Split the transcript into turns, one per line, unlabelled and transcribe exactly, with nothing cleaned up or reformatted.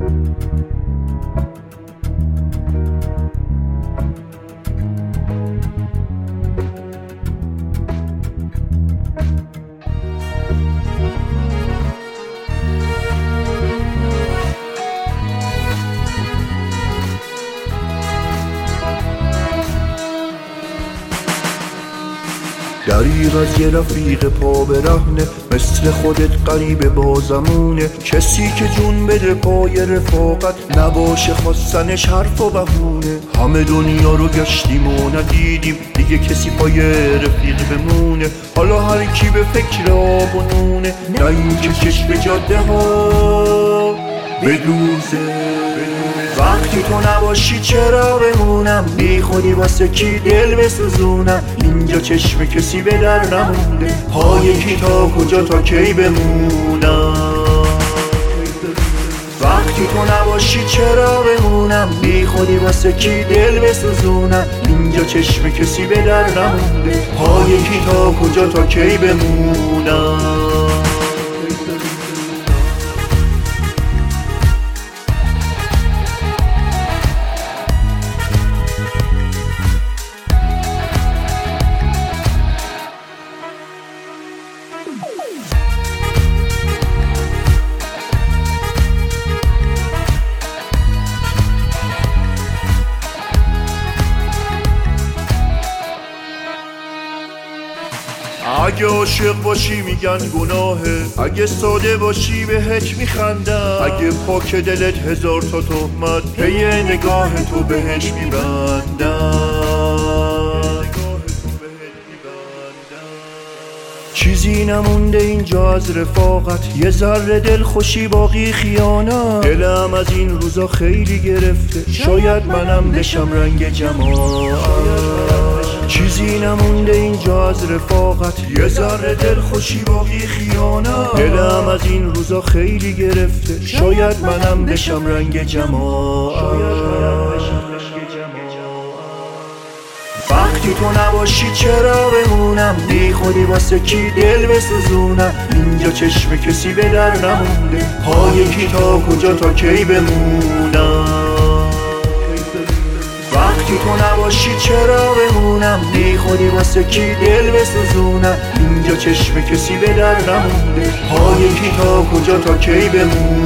دریغ از یه رفیق پا برهنه، مثل خودت غریبه با زمونه. کسی که جون بده پای رفاقت، نباشه خواستنش حرف و بهونه. همه دنیا رو گشتیم و ندیدیم دیگه کسی پای رفیق بمونه. حالا هر کی به فکر آب و نونه، نه این که چشم جاده ها بدوزه. وقتی تو نباشی چرا بمونم، بی خودی واسه کی دل بسوزونم. اینجا چشم کسی به در نمونده، پای کی تا کجا تا کی بمونم. وقتی تو نباشی چرا بمونم، بی خودی واسه کی دل بسوزونم. اینجا چشم کسی به در نمونده، پای کی تا کجا تا کی بمونم. اگه عاشق باشی میگن گناهه، اگه ساده باشی بهت میخندن. اگه پاک دلت هزار تا تهمت، پی نگاه تو بهش میبندن. چیزی نمونده اینجا از رفاقت، یه ذره دل خوشی باقی خیانت. دلم از این روزا خیلی گرفته، شاید منم بشم رنگ جماعت. چیزی نمونده اینجا از رفاقت، یه ذره دل خوشی باقی خیانت. دلم از این روزا خیلی گرفته، شاید منم بشم رنگ جماعت. وقتی تو نباشی چرا بمونم، بی خودی واسه کی دل بسوزونم. اینجا چشم کسی به در نمونده، پای کی تا کجا تا کی بمونم. وقتی تو نباشی چرا بمونم، بی خودی واسه کی دل بسوزونم. اینجا چشم کسی به در نمونده، پای کی تا کجا تا کی بمونم.